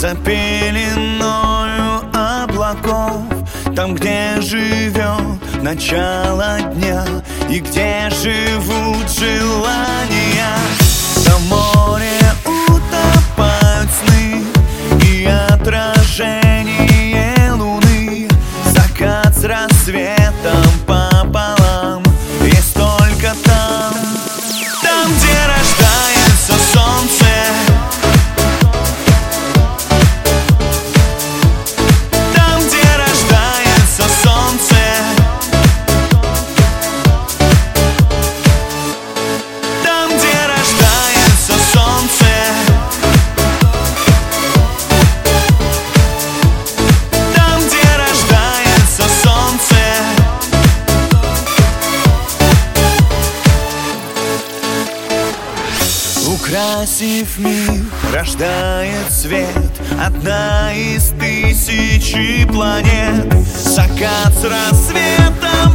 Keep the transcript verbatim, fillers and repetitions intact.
за пеленою облаков, там, где живет начало дня и где живут желания. Там море утопают сны и отражение луны. Закат с рассветом пополам, есть только там, там, где рождается солнце, там, где рождается солнце, там, где рождается солнце, там, где рождается солнце. Украсив мир, рождает свет одна из тысячи планет. Закат с рассветом